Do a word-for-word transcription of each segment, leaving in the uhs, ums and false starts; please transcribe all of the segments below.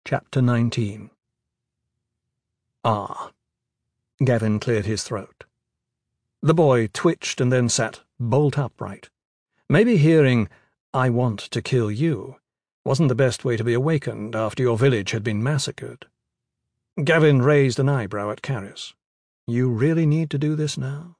Chapter nineteen. Ah. Gavin cleared his throat. The boy twitched and then sat bolt upright. Maybe hearing, "I want to kill you," wasn't the best way to be awakened after your village had been massacred. Gavin raised an eyebrow at Caris. "You really need to do this now?"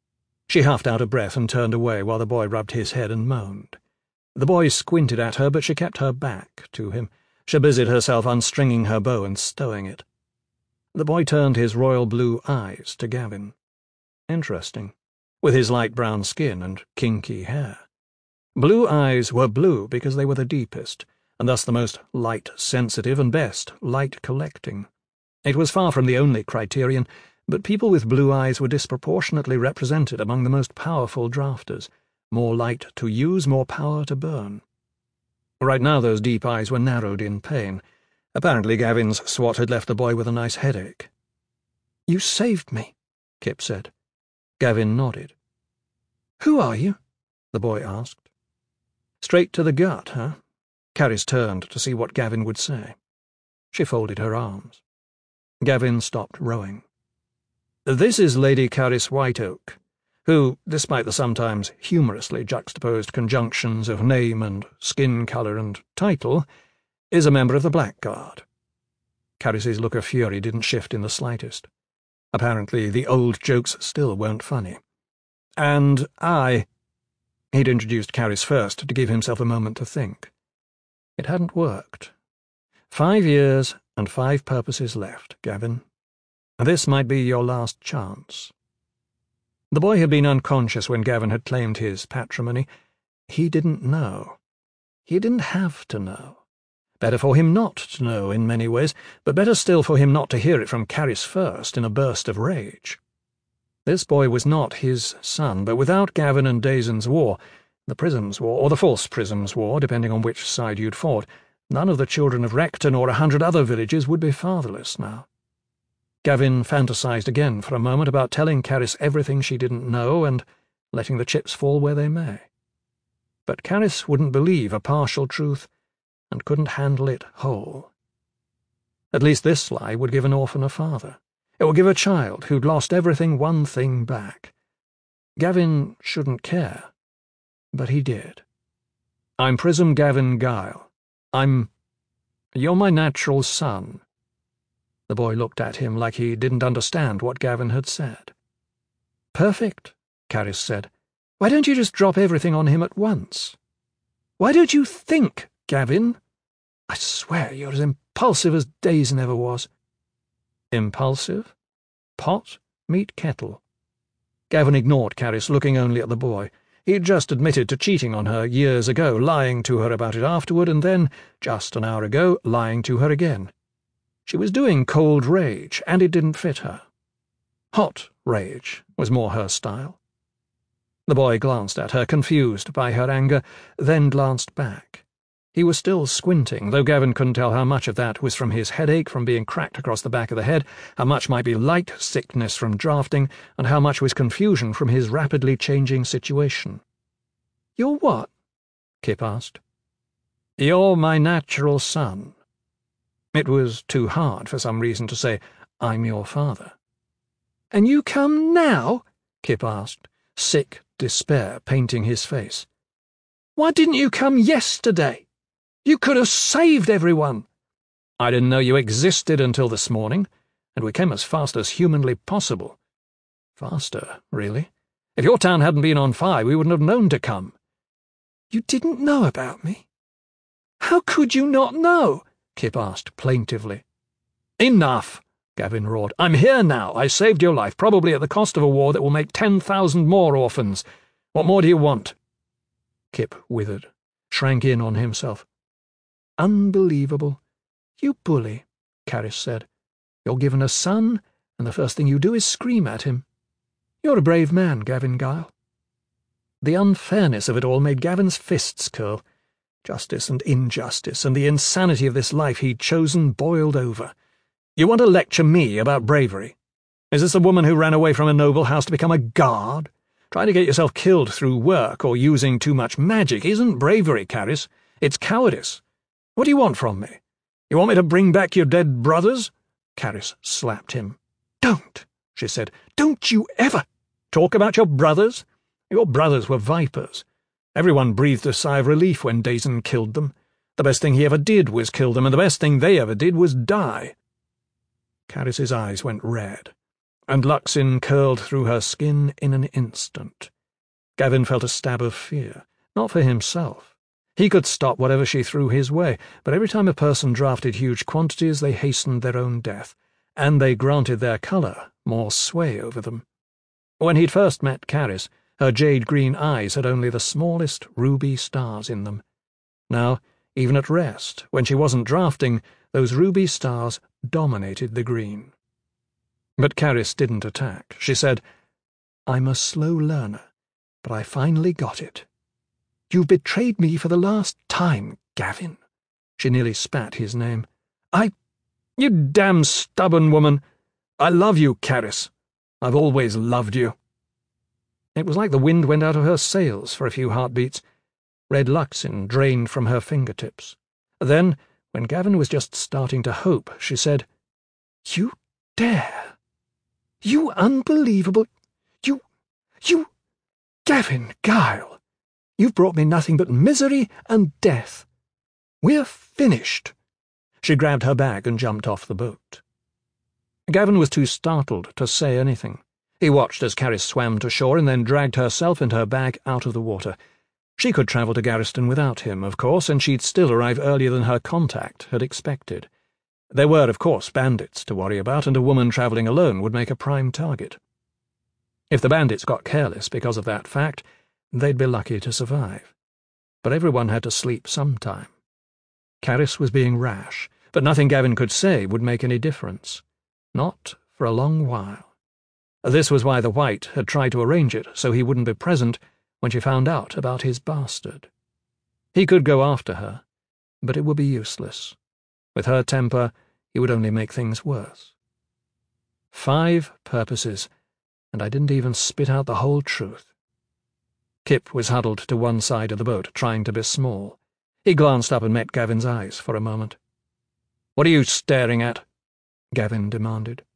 She huffed out a breath and turned away while the boy rubbed his head and moaned. The boy squinted at her, but she kept her back to him. She busied herself unstringing her bow and stowing it. The boy turned his royal blue eyes to Gavin. Interesting, with his light brown skin and kinky hair. Blue eyes were blue because they were the deepest, and thus the most light-sensitive and best light-collecting. It was far from the only criterion, but people with blue eyes were disproportionately represented among the most powerful drafters. More light to use, more power to burn. Right now those deep eyes were narrowed in pain. Apparently Gavin's swat had left the boy with a nice headache. "You saved me," Kip said. Gavin nodded. "Who are you?" the boy asked. Straight to the gut, huh? Caris turned to see what Gavin would say. She folded her arms. Gavin stopped rowing. "This is Lady Caris Whiteoak, who, despite the sometimes humorously juxtaposed conjunctions of name and skin colour and title, is a member of the Blackguard." Caris's look of fury didn't shift in the slightest. Apparently the old jokes still weren't funny. "And I—" He'd introduced Caris first to give himself a moment to think. It hadn't worked. Five years and five purposes left, Gavin. This might be your last chance. The boy had been unconscious when Gavin had claimed his patrimony. He didn't know. He didn't have to know. Better for him not to know in many ways, but better still for him not to hear it from Caris first in a burst of rage. This boy was not his son, but without Gavin and Dazen's war, the Prisms War, or the False Prisms War, depending on which side you'd fought, none of the children of Recton or a hundred other villages would be fatherless now. Gavin fantasized again for a moment about telling Caris everything she didn't know and letting the chips fall where they may. But Caris wouldn't believe a partial truth and couldn't handle it whole. At least this lie would give an orphan a father. It would give a child who'd lost everything one thing back. Gavin shouldn't care, but he did. "I'm Prism Gavin Guile. I'm... You're my natural son." The boy looked at him like he didn't understand what Gavin had said. "Perfect," Caris said. "Why don't you just drop everything on him at once? Why don't you think, Gavin? I swear you're as impulsive as Dazen ever was." Impulsive? Pot meet kettle. Gavin ignored Caris, looking only at the boy. He'd just admitted to cheating on her years ago, lying to her about it afterward, and then, just an hour ago, lying to her again. She was doing cold rage, and it didn't fit her. Hot rage was more her style. The boy glanced at her, confused by her anger, then glanced back. He was still squinting, though Gavin couldn't tell how much of that was from his headache from being cracked across the back of the head, how much might be light sickness from drafting, and how much was confusion from his rapidly changing situation. "You're what?" Kip asked. "You're my natural son." It was too hard for some reason to say, "I'm your father." "And you come now?" Kip asked, sick despair painting his face. "Why didn't you come yesterday? You could have saved everyone." "I didn't know you existed until this morning, and we came as fast as humanly possible." "Faster, really? If your town hadn't been on fire, we wouldn't have known to come." "You didn't know about me? How could you not know?" Kip asked plaintively. "Enough!" Gavin roared. "I'm here now. I saved your life, probably at the cost of a war that will make ten thousand more orphans. What more do you want?" Kip withered, shrank in on himself. "Unbelievable. You bully," Caris said. "You're given a son, and the first thing you do is scream at him. You're a brave man, Gavin Guile." The unfairness of it all made Gavin's fists curl. Justice and injustice and the insanity of this life he'd chosen boiled over. "You want to lecture me about bravery? Is this the woman who ran away from a noble house to become a guard? Trying to get yourself killed through work or using too much magic isn't bravery, Caris. It's cowardice. What do you want from me? You want me to bring back your dead brothers?" Caris slapped him. "Don't," she said. "Don't you ever talk about your brothers. Your brothers were vipers. Everyone breathed a sigh of relief when Dazen killed them. The best thing he ever did was kill them, and the best thing they ever did was die." Caris's eyes went red, and Luxin curled through her skin in an instant. Gavin felt a stab of fear, not for himself. He could stop whatever she threw his way, but every time a person drafted huge quantities, they hastened their own death, and they granted their colour more sway over them. When he'd first met Caris, her jade-green eyes had only the smallest ruby stars in them. Now, even at rest, when she wasn't drafting, those ruby stars dominated the green. But Caris didn't attack. She said, "I'm a slow learner, but I finally got it. You've betrayed me for the last time, Gavin." She nearly spat his name. I... You damn stubborn woman. I love you, Caris. I've always loved you." It was like the wind went out of her sails for a few heartbeats. Red Luxin drained from her fingertips. Then, when Gavin was just starting to hope, she said, "You dare! You unbelievable... You... You... Gavin Guile! You've brought me nothing but misery and death. We're finished." She grabbed her bag and jumped off the boat. Gavin was too startled to say anything. He watched as Caris swam to shore and then dragged herself and her bag out of the water. She could travel to Garriston without him, of course, and she'd still arrive earlier than her contact had expected. There were, of course, bandits to worry about, and a woman travelling alone would make a prime target. If the bandits got careless because of that fact, they'd be lucky to survive. But everyone had to sleep sometime. Caris was being rash, but nothing Gavin could say would make any difference. Not for a long while. This was why the White had tried to arrange it so he wouldn't be present when she found out about his bastard. He could go after her, but it would be useless. With her temper, he would only make things worse. Five purposes, and I didn't even spit out the whole truth. Kip was huddled to one side of the boat, trying to be small. He glanced up and met Gavin's eyes for a moment. "What are you staring at?" Gavin demanded.